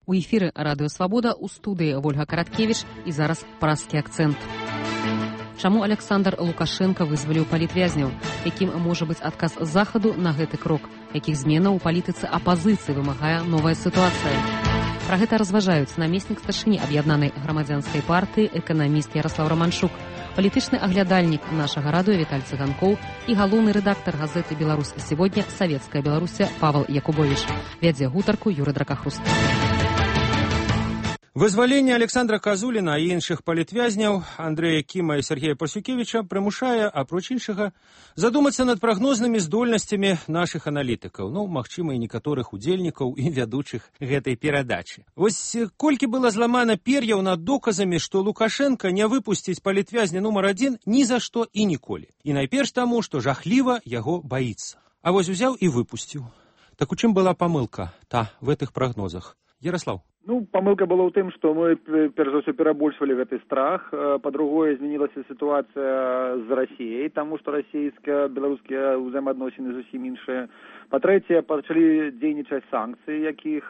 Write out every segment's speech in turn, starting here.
У эфіры Радыё Свабода, у студыі Вольга Караткевіч і зараз праскі акцэнт. Чаму Александр Лукашенко вызваліў палітвязняў? Якім можа быць адказ Захаду на гэты крок? Якіх зменаў у палітыцы апазіцыі вымагае новая сітуацыя? Пра гэта разважаюць намеснік старшыні аб'яднанай грамадзянскай партыі, эканаміст Ярослаў Романчук, палітычны аглядальнік нашага радыё Віталь Цыганкоў і галоўны рэдактар газеты «Беларусь сегодня» «Савецкая Беларусь» Павел Якубович. Вядзе гутарку Юры Дракахруст. Вызваленне Александра Казуліна і іншых палітвязняў Андрэя Кіма і Сергея Парсюкевіча прымушае, апроч іншага, задумацца над прагнознымі здольнасцямі нашых аналітыкаў, магчыма, і некаторых удзельнікаў і вядучых гэтай перадачы. Вось колькі было зламана пер'яў над доказамі, што Лукашенко не выпусціць палітвязня нумар 1 ні за што і ніколі. І найперш таму, што жахліва яго баіцца. А вось узяў і выпусціў. Так у чым была памылка в гэтых прагнозах? Ярослав. Памылка была ў тым, што мы, перш за ўсё, перабольшвалі гэты страх. Па-другое, змянілася сітуацыя з Расіяй, таму што расійска-беларускія ўзаемаадносіны зусім іншыя. Па-трэцяе, пачалі дзейнічаць санкцыі, якіх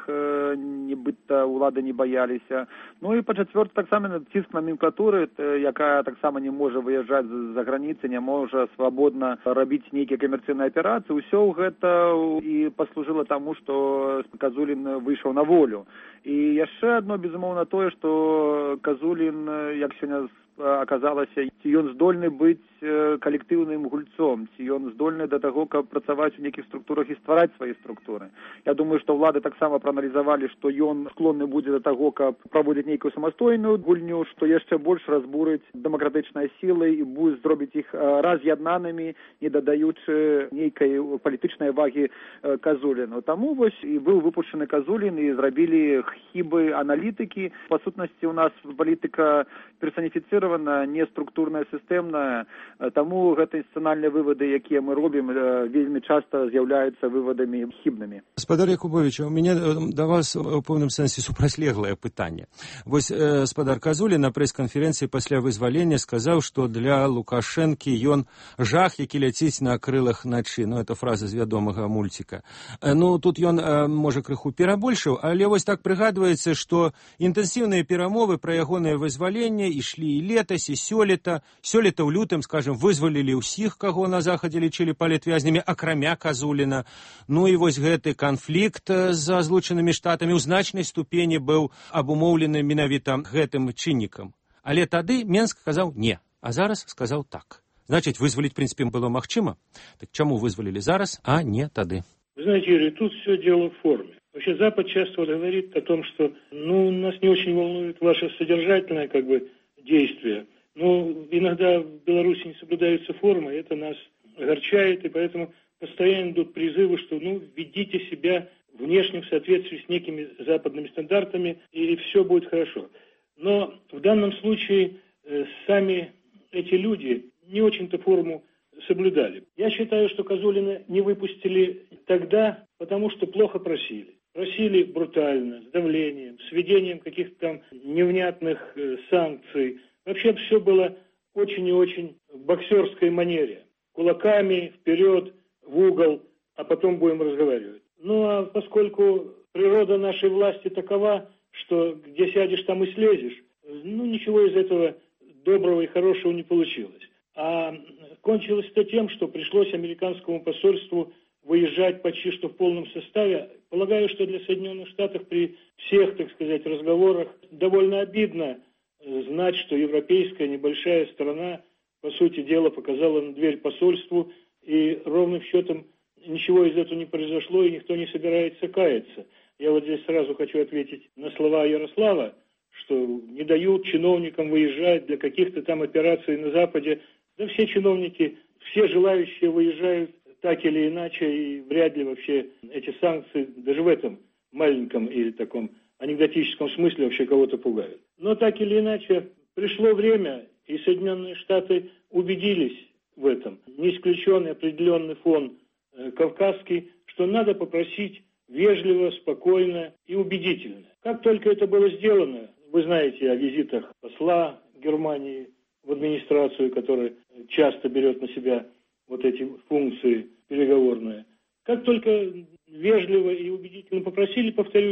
нібыта ўлады не баяліся. І па-чацвёртае, таксама ціск наменклатуры, якая таксама не можа выязджаць за граніцы, не можа свабодна рабіць нейкія камерцыйныя аперацыі. Усё гэта і паслужыла таму, што Казулін выйшаў на волю. І яшчэ адно, безумоўна, тое, што Казулін, як сёння аказалася, ці ён здольны быць калектыўным гульцом, ці ён здольны да таго, каб працаваць у нейкіх структурах і ствараць свае структуры. Я думаю, што ўлады таксама прааналізавалі, што ён склонны будзе да таго, каб праводзіць нейкую самастойную гульню, што яшчэ больш разбурыць дэмакратычныя сілы і будзе зробіць іх раз'яднанымі, не дадаючы нейкай палітычнай вагі Казуліну. Таму вось і быў выпушчаны Казулін, і зрабілі хібы аналітыкі. Па сутнасці, у нас палітыка персаніфіцыравана, не структурная, сістэмная. Таму гэтыя інстытуцыянальныя вывады, якія мы робім, вельмі часта з'яўляюцца вывадамі хібнымі. Спадар Якубович, у мяне да вас у пэўным сэнсе супрацьлеглае пытанне. Вось спадар Казулін на прэс-канферэнцыі пасля вызвалення сказаў, што для Лукашэнкі ён жах, які ляціць на крылах начы. Это фраза з вядомага мульціка. Тут ён, можа, крыху перабольшыў, але вось так прыгадваецца, што інтэнсіўныя перамовы пра ягонае вызваленне ішлі і летась, і сёлета. Сёлета ў лютым, скажем, вызвалілі ўсіх, каго на Захадзе лічылі палітвязнямі, акрамя Казуліна. І вось гэты канфлікт з Злучанымі Штатамі ў значнай ступені быў абумоўлены менавіта гэтым чыннікам. Але тады Менск сказаў не, а зараз сказаў так. Значыць, вызваліць, в принципе, было магчыма. Так чаму вызвалілі зараз, а не тады? Вы знаете, Юрий, тут все дело в форме. Вообще Запад часто говорит о том, что нас не очень волнует ваше содержательное действие. Иногда в Беларуси не соблюдаются формы, это нас огорчает, и поэтому постоянно идут призывы, что ведите себя внешне в соответствии с некими западными стандартами, и все будет хорошо. Но в данном случае сами эти люди не очень-то форму соблюдали. Я считаю, что Казулина не выпустили тогда, потому что плохо просили. Просили брутально, с давлением, с введением каких-то там невнятных санкций. Вообще все было очень и очень в боксерской манере. Кулаками, вперед, в угол, а потом будем разговаривать. А поскольку природа нашей власти такова, что где сядешь, там и слезешь, ничего из этого доброго и хорошего не получилось. А кончилось это тем, что пришлось американскому посольству выезжать почти что в полном составе. Полагаю, что для Соединенных Штатов при всех, так сказать, разговорах довольно обидно знать, что европейская небольшая страна, по сути дела, показала на дверь посольству, и ровным счетом ничего из этого не произошло, и никто не собирается каяться. Я вот здесь сразу хочу ответить на слова Ярослава, что не дают чиновникам выезжать для каких-то там операций на Западе. Да все чиновники, все желающие выезжают так или иначе, и вряд ли вообще эти санкции даже в этом маленьком и таком анекдотическом смысле вообще кого-то пугают. Но так или иначе, пришло время, и Соединенные Штаты убедились в этом. Не исключен определенный фон кавказский, что надо попросить вежливо, спокойно и убедительно. Как только это было сделано, вы знаете о визитах посла Германии в администрацию, который часто берет на себя вот эти функции переговорные. Как только вежливо и убедительно попросили, повторюсь,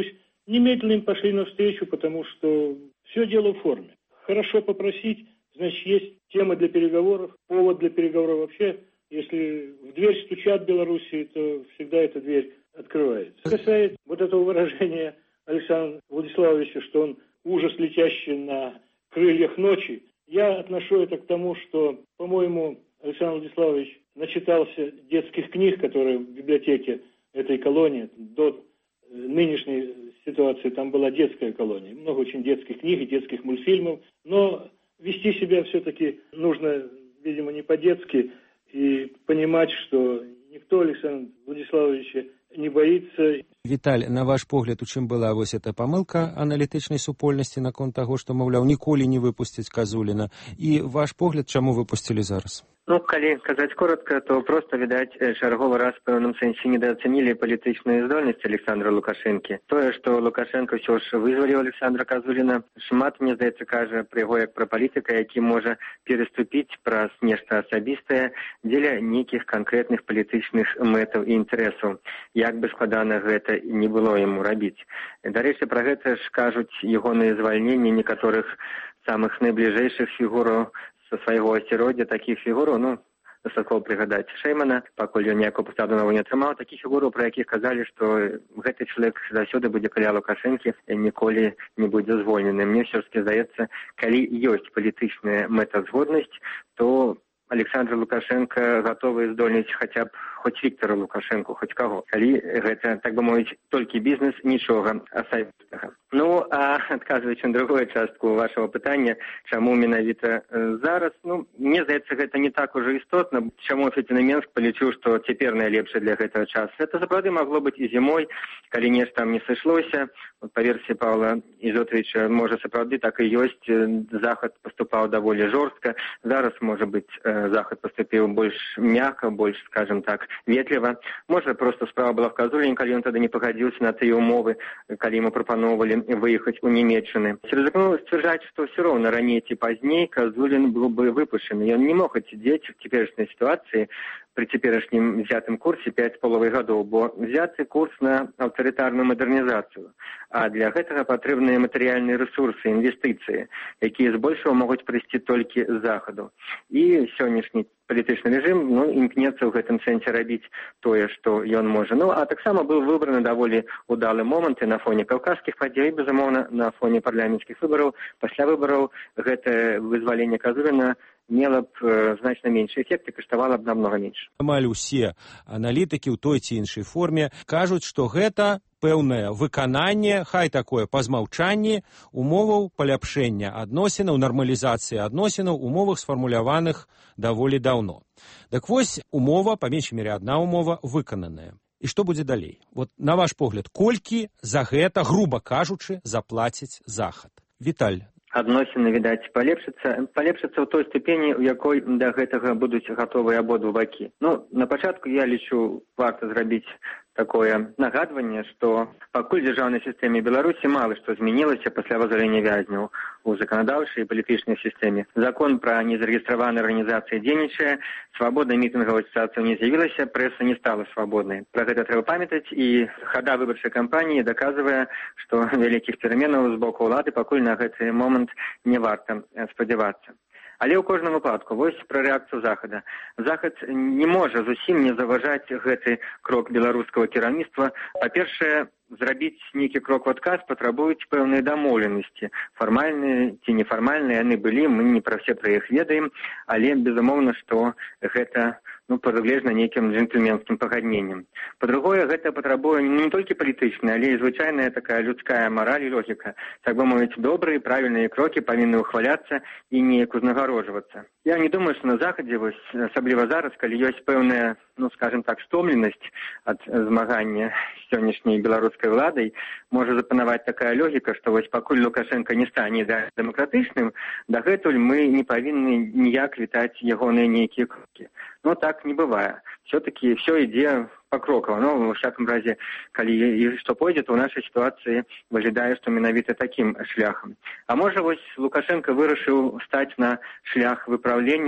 немедленно им пошли навстречу, потому что все дело в форме. Хорошо попросить, значит, есть тема для переговоров, повод для переговоров вообще. Если в дверь стучат в Белоруссии, то всегда эта дверь открывается. Что касается вот этого выражения Александра Владиславовича, что он ужас, летящий на крыльях ночи, я отношу это к тому, что, по-моему, Александр Владиславович начитался детских книг, которые в библиотеке этой колонии до нынешней ситуации, там была детская колония. Много очень детских книг и детских мультфильмов, но вести себя все-таки нужно, видимо, не по-детски, и понимать, что никто Александра Владиславовича не боится. Віталь, на ваш погляд, у чым была вось эта памылка аналітычнай супольнасці наконт таго, што, маўляў, ніколі не выпусціць Казуліна? І ваш погляд, чаму выпусцілі зараз? Ну, калі казаць коротка, то просто, відаць, чарговы раз в пэўным сэнсе недаацэнілі палітычную здольнасць Александра Лукашэнкі. Тое, што Лукашенко ўсё ж вызваліў Александра Казуліна, шмат, мне здаецца, кажа пра яго як пра палітыка, які можа пераступіць праз нешта асабістае дзеля нейкіх канкрэтных палітычных мэтаў і інтарэсаў. Як бы складана гэта не было яму рабіць. Дарэчы, пра гэта ж кажуць ягоныя звальненні некаторых самых найбліжэйшых фігураў са свайго асяроддзя, такіх фігураў, ну, дастаткова прыгадаць Шэймана, пакуль ён ніякую пасаду новую не атрымаў, такіх фігураў, пра якіх казалі, што гэты чалавек заўсёды будзе каля Лукашэнкі, ніколі не будзе звольнены. Мне ўсё-такі здаецца, калі ёсць палітычная мэтазгоднасць, то Александр Лукашенко готовы здольніць хаця б хоць Віктора Лукашенко, хоць каго. Калі гэта, так бы мовіць, толькі бізнес, нічога асабістага. Ну, а адказваючы на другую частку вашего пытання, чаму менавіта зараз, ну, мне здаецца, гэта не так ужо істотна. Чаму Фетіна Менск палічыў, што цяпер найлепшае для гэтага часу. Гэта сапраўды магло быць і зімой, калі нешта там не сышлося. Па версіі Павла Ізотовіча, можа, сапраўды так і ёсць. Захад паступаў даволі жорстка. Зараз, можа быць, Захад поступіў больш мякка, больш, скажем так, ветліва. Можа, просто справа была в Казуліне, калі ён тады не пагадзіўся на тыя умовы, калі ему прапановвалі выехаць у Нямецчыны. Рызыкнуў сцвярджаць, што ўсё роўна раней ці пазней Казулін быў бы выпушчаны. Ён не мог адсидзець в цяперашняй сітуацыі при цяперашнім взятым курсе 5,5 гадоў, бо взяты курс на аўтарытарную мадэрнізацыю. А для гэтага патрэбныя матэрыяльныя рэсурсы, інвестыцыі, якія збольшага могуць прыйсці толькі з захаду. І сённяшні палітычны рэжым, ну, імкнецца ў гэтым сэнсе рабіць тое, што ён можа. Ну, а таксама быў выбраны даволі удалы момант і на фоне каўказскіх падзей, безумоўна, на фоне парламенцкіх выбараў. Пасля выбараў гэта вызваленне Казуліна мела б значна меншы эфект і каштавала б намнога менш. Амаль усе аналітыкі ў той ці іншай форме кажуць, што гэта пэўнае выкананне, хай такое па змаўчанні умоваў паляпшэння адносінаў, нармалізацыі адносінаў, умовах сфармуляваных даволі даўно. Так вось, умова, па меншай мере адна умова, выкананая. І што будзе далей? Вот на ваш погляд, колькі за гэта, груба кажучы, заплаціць Захад? Віталь. Адносіны, відаць, палепшыцца ў той ступені, у якой да гэтага будуць гатовыя абодва бакі. Ну, на пачатку я лічу, варта зрабіць такое нагадванне, што пакуль дзяржаўнай сістэме Беларусі мала што змянілася пасля вызвалення вязняў у заканадаўчай і палітычнай сістэме. Закон пра незарэгістраваныя арганізацыі дзейнічае, свабодная мітынгавая сітуацыя не з'явілася, прэса не стала свабоднай. Пра гэта трэба памятаць, і хада выбарчай кампаніі даказвае, што вялікіх пераменаў з боку ўлады пакуль на гэты момант не варта спадзявацца. Але ў кожным выпадку, вось пра рэакцыю Захада. Захад не можа зусім не заважаць гэты крок беларускага кіраўніцтва. Па-першае, зрабіць нейкі крок у адказ патрабуюць пэўныя дамоўленасці. Фармальныя ці нефармальныя яны былі, мы не пра все пра іх ведаем, але безумоўна, што гэта прадугледжана нейкім джентльменскім пагадненнем. Па-другое, гэта патрабуе не толькі палітычная, але і звычайная такая людская мараль і логіка. Так бы мовіць, добрыя, правільныя крокі павінны ўхваляцца і неяк узнагароджвацца. Я не думаю, што на Захадзе, вось, асабліва зараз, калі ёсць пэўная, скажем так, стомленасць ад змагання з сённяшняй беларускай уладай, можа запанаваць такая логіка, што вось пакуль Лукашенко не стане дэмакратычным, дагэтуль мы не павінны ніяк вітаць ягоныя нейкія крокі. Так не бывае. Все-таки все ідзе покрокова. Во всяком разе, калі і што пойдзе, то ў нашай сітуацыі выглядае, што менавіта такім шляхам. А можа, вось Лукашенко вырашыў стаць на шлях выпраўлення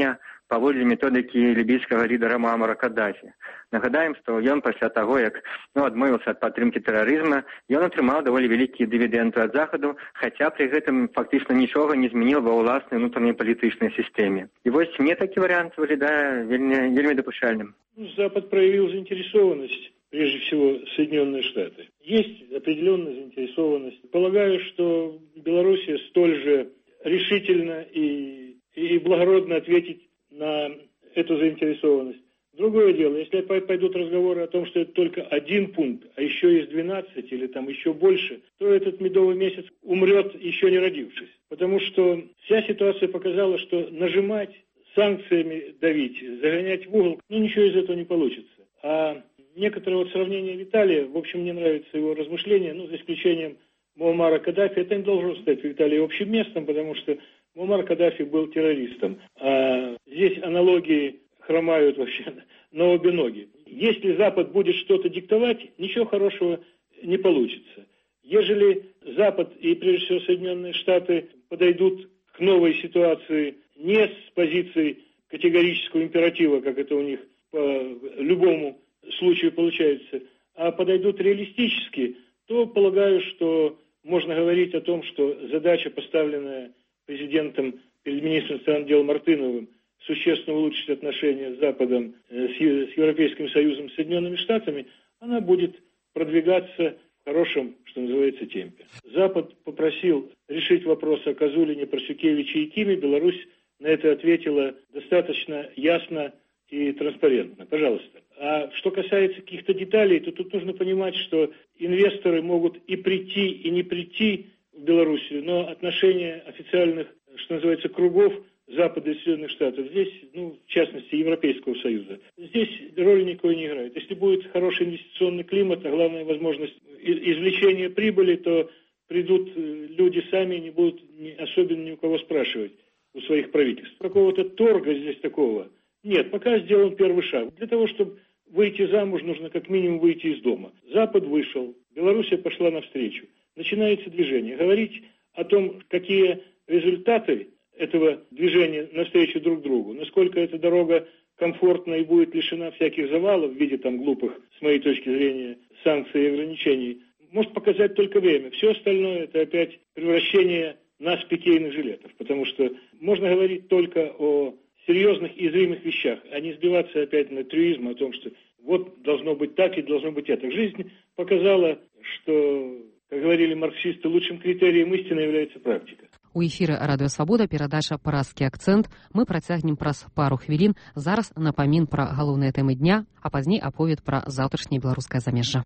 паводле методыкі лібійскага лідара Муамара Каддафі. Нагадаем, што ён пасля таго, як адмовіўся ад падтрымкі тэрарызма, ён атрымаў даволі вялікія дывідэнды ад захаду, хаця пры гэтым фактычна нічога не змяніў ва ўласнай унутранай палітычнай сістэме. І вось мне такі варыянт выглядае вельмі дапушчальным. Запад проявил заинтересованность, прежде всего, Соединенные Штаты. Есть определенная заинтересованность. Полагаю, что Белоруссия столь же решительно и благородно ответит на эту заинтересованность. Другое дело, если пойдут разговоры о том, что это только один пункт, а еще есть 12 или там еще больше, то этот медовый месяц умрет, еще не родившись. Потому что вся ситуация показала, что нажимать, санкциями давить, загонять в угол, ничего из этого не получится. А некоторое сравнение Виталия, в общем, мне нравится его размышления, за исключением Муаммара Каддафи, это не должно стать в Италии общим местом, потому что Муаммар Каддафи был террористом. А здесь аналогии хромают вообще на обе ноги. Если Запад будет что-то диктовать, ничего хорошего не получится. Ежели Запад и, прежде всего, Соединенные Штаты подойдут к новой ситуации не с позиции категорического императива, как это у них по любому случаю получается, а подойдут реалистически, то полагаю, что можно говорить о том, что задача, поставленная президентом перед министром иностранных дел Мартыновым, существенно улучшить отношения с Западом, с Европейским Союзом, с Соединенными Штатами, она будет продвигаться в хорошем, что называется, темпе. Запад попросил решить вопрос о Козулине, Парсюкевиче и Киме. Беларусь на это ответила достаточно ясно и транспарентно. Пожалуйста. А что касается каких-то деталей, то тут нужно понимать, что инвесторы могут и прийти, и не прийти в Белоруссию, но отношения официальных, что называется, кругов Запада и Соединенных Штатов, здесь, в частности, Европейского Союза, здесь роли никакой не играет. Если будет хороший инвестиционный климат, а главная возможность извлечения прибыли, то придут люди сами и не будут особенно ни у кого спрашивать у своих правительств. Какого-то торга здесь такого нет. Пока сделан первый шаг. Для того, чтобы выйти замуж, нужно как минимум выйти из дома. Запад вышел, Белоруссия пошла навстречу. Начинается движение. Говорить о том, какие результаты этого движения навстречу друг другу, насколько эта дорога комфортна и будет лишена всяких завалов в виде глупых, с моей точки зрения, санкций и ограничений, может показать только время. Все остальное это опять превращение нас в пикейных жилетов, потому что можно говорить только о серьезных и зримых вещах, а не сбиваться опять на трюизм о том, что вот должно быть так и должно быть это. Жизнь показала, что, как говорили марксисты, лучшим критерием истины является практика. У эфіры Радыё Свабода перадача «Параскі акцэнт». Мы працягнем праз пару хвілін. Зараз напамін пра галоўныя тэмы дня, а пазней аповед пра заўтрашняе беларускае замежжа.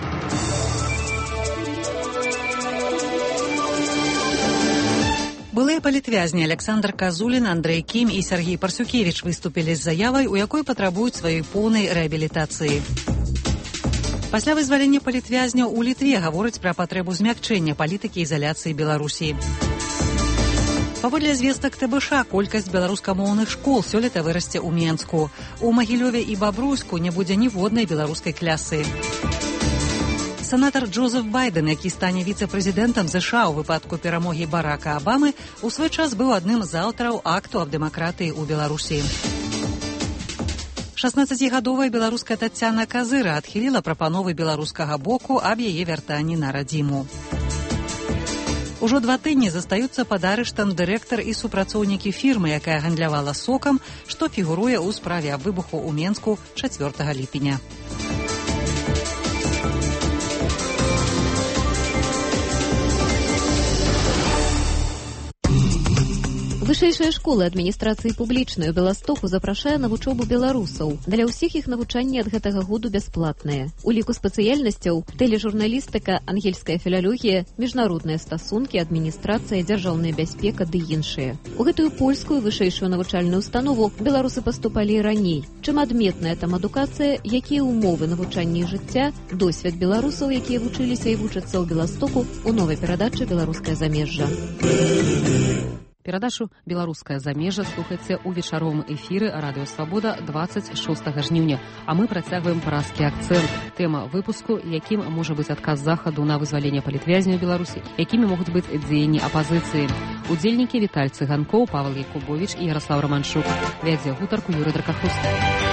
Былыя палітвязні Александр Козулин, Андрей Кім і Сергей Парсюкевич выступілі з заявай, у якой патрабуюць сваёй поўнай рэабілітацыі. Пасля вызвалення палітвязняў у Літве гавораць пра патрэбу змякчэння палітыкі ізаляцыі Беларусі. Паводле звестак ТБШ, колькасць беларускамоўных школ сёлета вырасце ў Менску. У Магілёве і Бабруйску не будзе ніводнай беларускай клясы. Сенатар Джозеф Байден, які стане віцэ-прэзідэнтам США ў выпадку перамогі Барака Абамы, у свой час быў адным з аўтараў акту аб дэмакратыі ў Беларусі. 16гадовая беларуска Таццяна Казыра адхіліла прапановы беларускага боку аб яе вяртанні на радзіму. Ужо 2 тыдні застаюцца пад арыштам дырэктар і супрацоўнікі фірмы, якая гандлявала сокам, што фігуруе ў справе аб выбуху ў Менску 4 ліпеня. Вышэйшая школа адміністрацыі публічнай у Беластоку запрашае на вучобу беларусаў. Для ўсіх іх навучанне ад гэтага году бясплатнае. У ліку спецыяльнасцяў тэлежурналістыка, ангельская філалогія, міжнародныя стасункі, адміністрацыя, дзяржаўная бяспека ды іншыя. У гэтую польскую вышэйшую навучальную установу беларусы паступалі і раней. Чым адметная там адукацыя, якія ўмовы навучання і жыцця, досвед беларусаў, якія вучыліся і вучацца ў Беластоку, у новай перадачы «Беларускае замежжа». Перадачу «Беларускае замежжа» слухайце ў вечаровым эфіры «Радыё Свабода» 26 жніўня. А мы працягваем «Празкі акцэнт». Тэма выпуску, якім можа быць адказ Захаду на вызваленне палітвязняў Беларусі, якімі могуць быць дзеянні апазіцыі. Удзельнікі Віталь Цыганкоў, Павел Якубович і Ярослав Романчук. Вядзе гутарку Юрый Дракаховскі.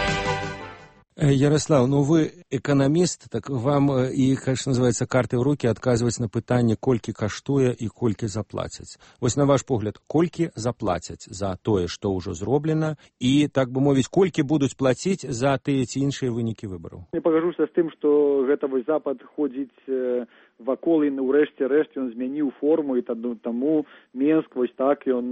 Ярослав, ну вы эканаміст, так вам і, конечно, называется, карты ў рукі адказваць на пытанне, колькі каштуе і колькі заплацяць. Вось на ваш погляд, колькі заплацяць за тое, што ўжо зроблена, і, так бы мовіць, колькі будуць плаціць за тыя ці іншыя вынікі выбараў? Я пагажуся з тым, што гэта вось Запад ходзіць вакол і ўрэшце рэшт ён змяніў форму, і таму Менск вось так ён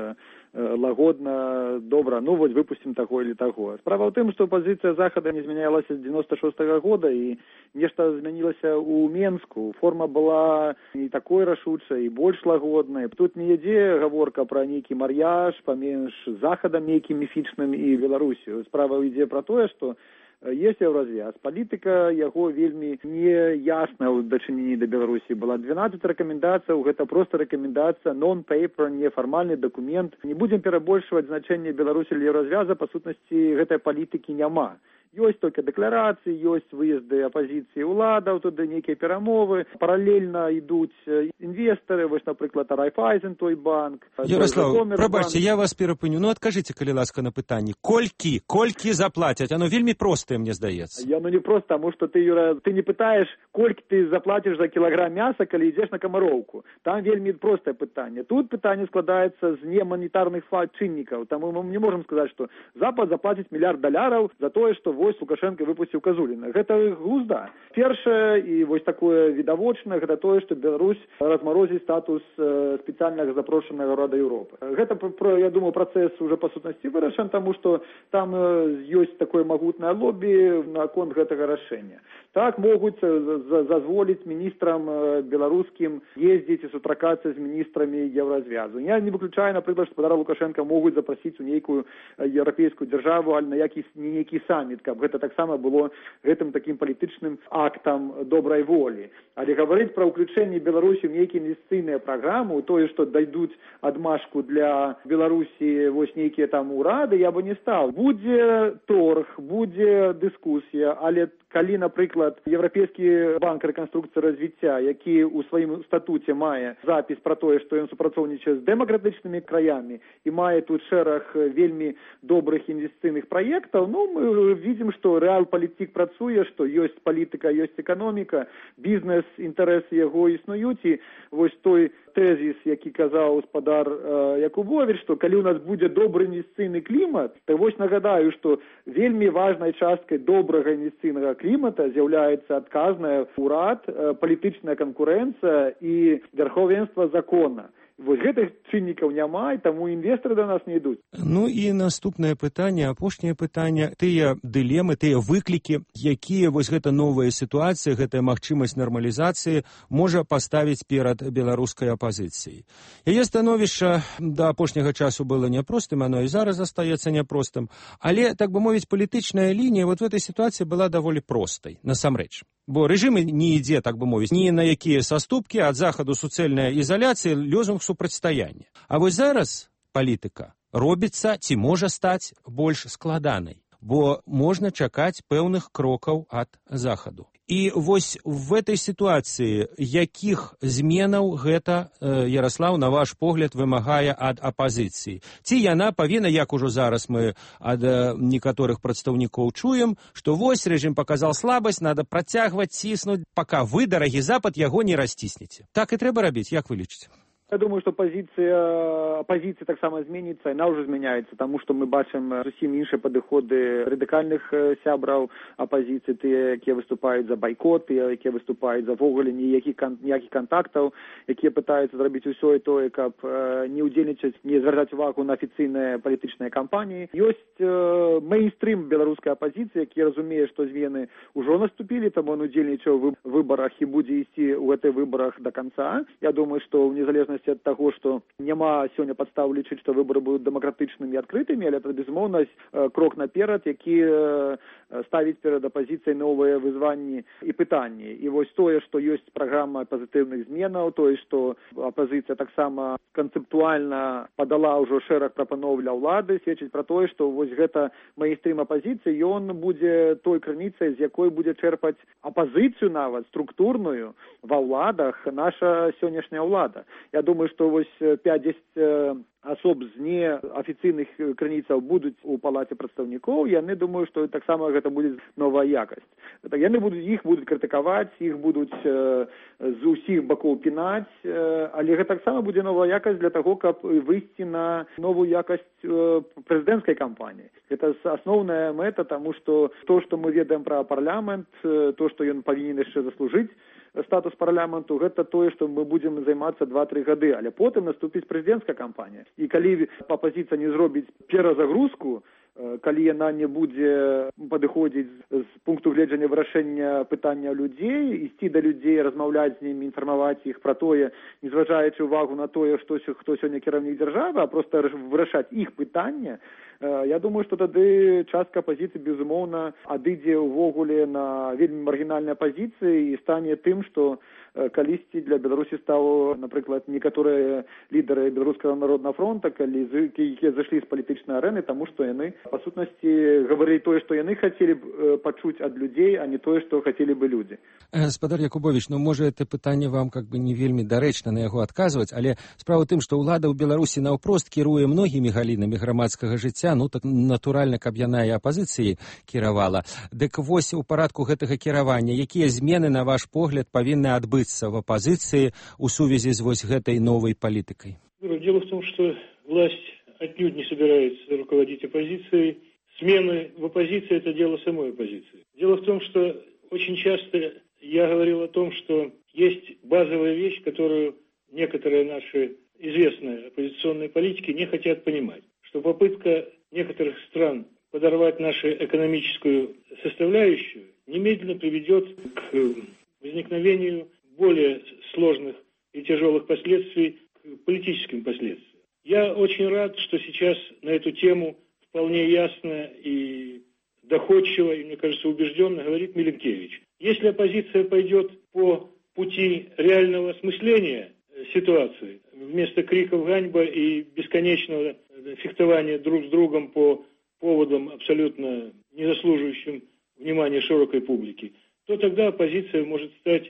лагодна, добра, ну вось выпусцім таго или таго. Справа ў тым, што пазіцыя Захада не змянялася з 96-го года і нешта змянілася ў Менску. Форма была не такой рашучай, і больш лагоднай. Тут не ідзе гаворка пра нейкі мар'яж паміж Захадам нейкім міфічным і Беларусію. Справа ідзе пра тое, што есть еўразвяз. Палітыка яго вельмі не ясна ў дачыненні да Беларусі была. 12 рэкамендацый, гэта проста рэкамендацыя, non-paper, нефармальны дакумент. Не будзем перабольшваць значэнне Беларусі для еўразвяза, па сутнасці гэтай палітыкі няма. Ёсць толькі дэкларацыі, ёсць выезды апазіцыі ўладаў, туды нейкія перамовы, паралельна ідуць інвестары, вось, напрыклад, Райфайзен, той банк. Ярослав, прабачце, я вас перапыню, ну адкажыце, калі ласка, на пытанне, колькі заплацяць? Оно вельмі простае, мне здаецца. Ну не просто, таму што ты, Юра, ты не пытаеш, колькі ты заплаціш за кілаграм мяса, калі ідзеш на камароўку. Там вельмі простае пытанне. Тут пытанне складаецца з неманетарных чыннікаў, таму мы не можам сказаць, што Запад заплаціць $1 мільярд за тое, што вось Лукашенко выпусціў Казуліна. Гэта глузда. Першае, і вось такое відавочнае, гэта тое, што Беларусь размарозіць статус спецыяльнага запрошанага Рада Еўропы. Гэта, я думаю, працэс уже па сутнасці вырашан, таму што там ёсць такое магутнае лобі наконт гэтага рашэння. Так могуць дазволіць міністрам беларускім ездзіць і сустракацца з міністрамі Еўразвязу. Я не выключаю, напрыклад, гаспадара Лукашенка могуць запрасіць у нейкую еўрапейскую дзяржаву, але на нейкі саміт, каб гэта таксама было гэтым такім палітычным актам добрай волі. Але гаварыць пра ўключэнне Беларусі ў нейкія інвестыцыйныя праграмы, тое, што дайдуць адмашку для Беларусі вось нейкія там урады, я бы не стаў. Будзе торг, будзе дыскусія, але калі, напрыклад, Еўрапейскі банк рэканструкцыі развіцця, які ў сваім статуце мае запіс пра тое, што ён супрацоўнічае з дэмакратычнымі краямі і мае тут шэраг вельмі добрых інвестыцыйных праектаў, ну, мы видим, што рэал-палітык працуе, што ёсць палітыка, ёсць эканоміка, бізнес, інтарэсы яго існуюць, і вось той тэзіс, які казаў гаспадар Якубович, што калі ў нас будзе добры інвестыцыйны клімат, то вось нагадаю, што вельмі важнай часткай добрага інвестыцыйнага клімата з'яўляецца адказная ўрад, палітычная канкурэнцыя і верховенства закона. Вось гэтых чыннікаў няма, і таму інвестары да нас не ідуць. Ну і наступнае пытанне, апошняе пытанне, тыя дылемы, тыя выклікі, якія вось гэта новая сітуацыя, гэтая магчымасць нармалізацыі можа паставіць перад беларускай апазіцыяй. Яе становішча да апошняга часу было няпростым, оно і зараз застаецца няпростым, але, так бы мовіць, палітычная лінія вот в этой сітуацыі была даволі простай, насамрэч. Бо рэжым не ідзе, так бы мовіць, ні на якія саступкі, ад захаду суцэльная ізаляцыя, лёзунг супрацьстаяння. А вось зараз палітыка робіцца ці можа стаць больш складанай, бо можна чакаць пэўных крокаў ад захаду. І вось в этой сітуацыі якіх зменаў гэта, Ярослав, на ваш погляд, вымагае ад апазіцыі? Ці яна павінна, як ужо зараз мы ад некаторых прадстаўнікоў чуем, што вось рэжым паказаў слабасць, надо працягваць ціснуць, пака вы, дарагі Запад, яго не расціснеце. Так і трэба рабіць, як вы лічыце? Я думаю, што пазіцыя таксама зменіцца, яна ўжо змяняецца, таму што мы бачым зусім іншыя падыходы радыкальных сябраў апазіцыі, тыя, якія выступаюць за байкот, тыя, якія выступаюць за ввогуле ніякіх кантактаў, якія пытаюцца зрабіць усё і тое, каб не ўдзельнічаць, не звяртаць увагу на афіцыйныя палітычныя кампаніі. Ёсць мейнстрым беларускай апазіцыі, які разумее, што змены ўжо наступілі, таму ён удзельнічаў у выбарах і будзе ісці ў гэтых выбарах да канца. Я думаю, што ў незалежнасці залежнасці ад таго, што няма сёння падстаў лічыць, што выборы будуць дэмакратычнымі і адкрытымі, але это, безумоўна, крок наперад, які ставіць перад апазіцыяй новыя вызванні і пытанні. І вось тое, што ёсць праграма пазітыўных зменаў, тое, што апазіцыя таксама канцэптуальна падала ўжо шэраг прапаноў для ўлады, сведчыць пра тое, што вось гэта мейнстрым апазіцыі, ён будзе той крыніцай, з якой будзе чэрпаць апазіцыю нават структурную ва ўладах наша сённяшняя ўлада. Я думаю, што вось 5-10 асоб з неафіцыйных крыніцаў будуць у палаце прадстаўнікоў, яны думаю, што таксама гэта будзе новая якасць. Яны іх будуць крытыкаваць, іх будуць з усіх бакоў пінаць, але гэта таксама будзе новая якасць для таго, каб выйсці на новую якасць прэзідэнцкай кампаніі. Гэта асноўная мэта, таму што то, што мы ведаем пра парламент, то, што ён павінен яшчэ заслужыць статус парламенту, гэта тое, што мы будзем займацца 2-3 гады, але потым наступіць прэзідэнцкая кампанія. І калі апазіцыя не зробіць перазагрузку, калі яна не будзе падыходзіць з пункту гледжання вырашэння пытання людзей, ісці да людзей, размаўляць з імі, інфармаваць іх пра тое, не зважаючы ўвагу на тое, хто сёння кіраўнік дзяржавы, а проста вырашаць іх пытання, я думаю, што тады частка апазіцыі, безумоўна, адыдзе ўвогуле на вельмі маргінальнай пазіцыі і стане тым, што калісьці для Беларусі стаў, напрыклад, некаторыя лідары Беларускага народнага фронта, якія зайшлі з палітычнай арэны, таму што яны, па сутнасці, гаварылі тое, што яны хацелі б пачуць ад людзей, а не тое, што хацелі бы людзі. Гаспадар Якубович, можа, это пытанне вам не вельмі дарэчна на яго адказваць, але справа ў тым, што ўлада ў Беларусі наўпрост кіруе многімі галінамі грамадскага жыцця, так натуральна, каб яна і апазіцыяй кіравала. Дык вось у парадку гэтага кіравання, якія змены, на ваш погляд, павінны адбыцца в оппозиции в связи с вот этой новой политикой? Дело в том, что власть отнюдь не собирается руководить оппозицией. Смены в оппозиции – это дело самой оппозиции. Дело в том, что очень часто я говорил о том, что есть базовая вещь, которую некоторые наши известные оппозиционные политики не хотят понимать. Что попытка некоторых стран подорвать нашу экономическую составляющую немедленно приведет к возникновению более сложных и тяжелых последствий к политическим последствиям. Я очень рад, что сейчас на эту тему вполне ясно и доходчиво, и, мне кажется, убежденно говорит Миленкевич. Если оппозиция пойдет по пути реального осмысления ситуации, вместо криков «ганьба» и бесконечного фехтования друг с другом по поводам, абсолютно не заслуживающим внимания широкой публики, то тогда оппозиция может стать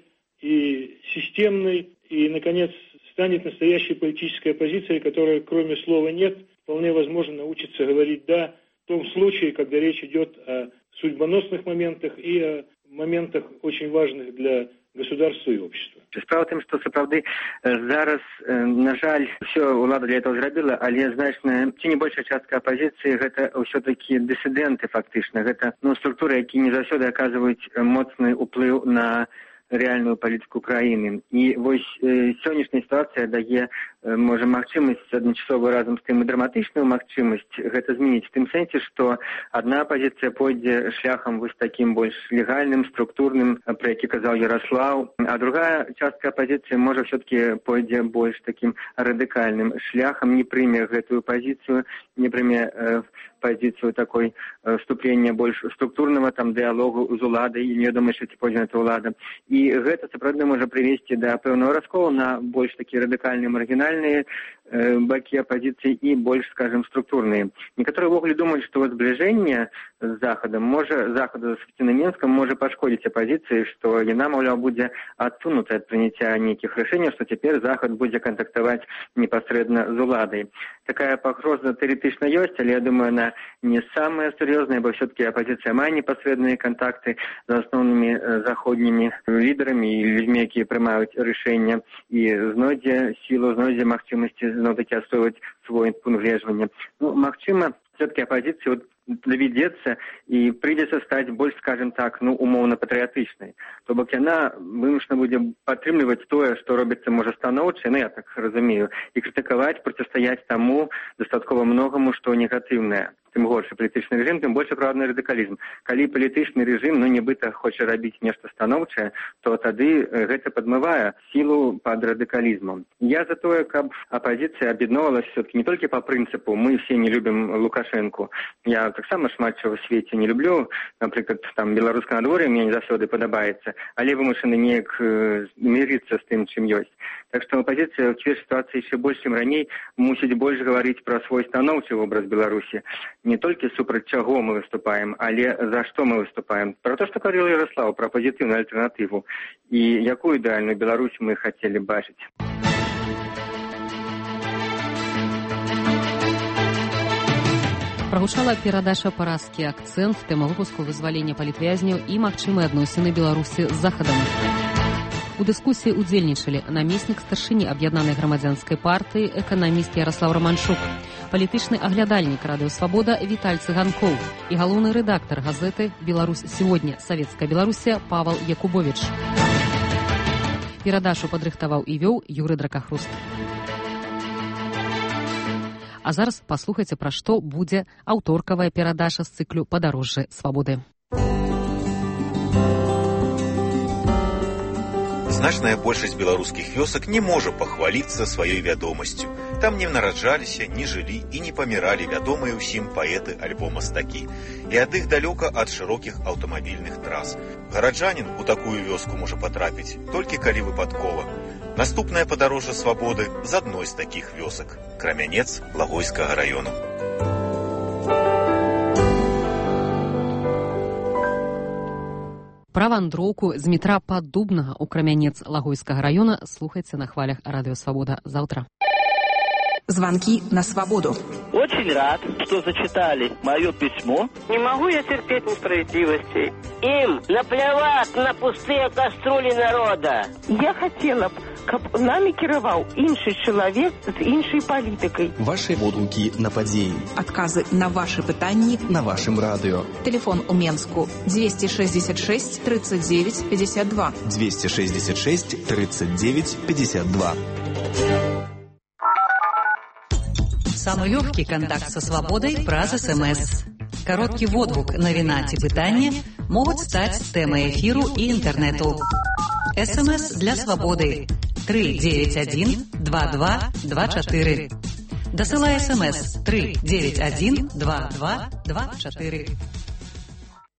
и системной, и, наконец, станет настоящей политической оппозицией, которая, кроме слова «нет», вполне возможно научится говорить «да» в том случае, когда речь идет о судьбоносных моментах и о моментах очень важных для государства и общества. Справа в тым, што сапраўды зараз, на жаль, ўсё ўлада для этого зрабіла, але значная, ці не большая частка апазіцыі гэта ўсё-такі дысідэнты фактычна. Гэта структуры, якія не заўсёды аказваюць моцны ўплыў на реальную палітыку краіны. І вось сённяшняя сітуацыя дае, можа, магчымасць адначасова разам з тым і драматычную магчымасць гэта змяніць. В тым сэнсе, што адна апазіцыя пойдзе шляхам вось такім больш легальным, структурным, пра які казаў Ярослаў, а другая частка апазіцыі можа ўсё-такі пойдзе больш такім радыкальным шляхам, не прыме гэтую пазіцыю, не прыме пазіцыю такой вступлення больш структурнага там дыялогу з уладай, і невядома, што ці пойдзе на эту ўлада. І гэта сапраўды можа прывесці да пэўнага расколу на больш такія радыкальныя, маргінальныя бакі апазіцыі і больш, скажем, структурныя. Некаторыя ўвогуле думаюць, што збліжэнне з Захадам Захаду з Мінскам можа пашкодзіць апазіцыі, што яна, маўляў, будзе адсунута ад прыняцця нейкіх рашэнняў, што цяпер Захад будзе кантактаваць непасрэдна з уладай. Такая пагроза тэарэтычна ёсць, але я думаю, она не самая сур'ёзная, бо ўсё-такі апазіцыя мае непасрэдныя кантакты з асноўнымі заходнімі лідарамі і людзьмі, якія прымаюць рашэння, і знойдзе сілу, знойдзе магчымасці зноў-такі адстойваць свой пункт гледжання. Магчыма, все-таки оппозиция доведется и придется стать больше, скажем так, умовно патріотичнай. То бок яна вымушана будзе падтрымліваць тое, што робіцца можа станоўча, я так разумею, і крытыкаваць, процістаяць таму дастаткова многаму, што негатыўнае. чым горшы палітычны рэжым, тым больш правадны радыкалізм. Калі палітычны рэжым, нібыта хоча рабіць нешта станоўчае, то тады гэта падмывае сілу пад радыкалізмам. Я за тое, каб апазіцыя аб'ядноўвалася все-таки не толькі па прынцыпу «мы все не любім Лукашэнку». Я таксама шмат чаго ў свеце не люблю. Напрыклад, там беларускае надвор'е мне не заўсёды падабаецца, але вымушаны неяк мірыцца з тым, чым ёсць. Так што апазіцыя ў цій сітуацыі яшчэ больш, чым раней, мусіць больш гаварыць пра свой станоўчы вобраз Беларусі. Не толькі супраць чаго мы выступаем, але за што мы выступаем. Пра то, што говорил Ярослав, пра пазітыўную альтэрнатыву і якую ідэальную Беларусь мы хацелі бачыць. Прагучала перадача «Параскі акцэнт», тэма выпуску «Вызвалення палітвязняў і магчымыя адносіны Беларусі з Захадам». У дыскусіі удзельнічалі намеснік старшыні аб'яднанай грамадзянскай партыі, эканаміст Ярослав Романчук, палітычны аглядальнік Радыё Свабода Віталь Цыганкоў і галоўны рэдактар газеты «Беларусь сегодня. Савецкая Беларусія» Павел Якубович. Перадачу падрыхтаваў і вёў Юрый Дракахруст. А зараз паслухайце, пра што будзе аўторкавая перадача з цыклю «Падарожжы свабоды». Значная большасць беларускіх вёсак не можа пахваліцца сваёй вядомасцю. Там не нараджаліся, не жылі і не паміралі вядомыя ўсім паэты альбо мастакі. І ад іх далёка ад шырокіх аўтамабільных трас. Гараджанін у такую вёску можа патрапіць толькі калі выпадкова. Наступнае падарожжа свабоды з адной з такіх вёсак – Крамянец Лагойскага раёну. Пра вандроўку з метра Паддубнага ў Крамянец Лагойскага раёна слухайце на хвалях Радыё Свабода заўтра. Звонки на свободу. Очень рад, что зачитали мое письмо. Не могу я терпеть несправедливости. Им наплевать на пустые кастрюли народа. Я хотела б, каб нами кіраваў іншы чалавек з іншай палітыкай. Ваши водгукі на падзеі. Адказы на ваши пытанні на вашым радыё. Телефон у Менску 266 39 52. 266 39 52. Самый легкий контакт со свободой праз СМС. Короткий водгук, навіна ці пытанне могуць стаць тэмай эфіру і інтэрнэту. СМС для свободы 391 22 24. Дасылай СМС 391 22 24.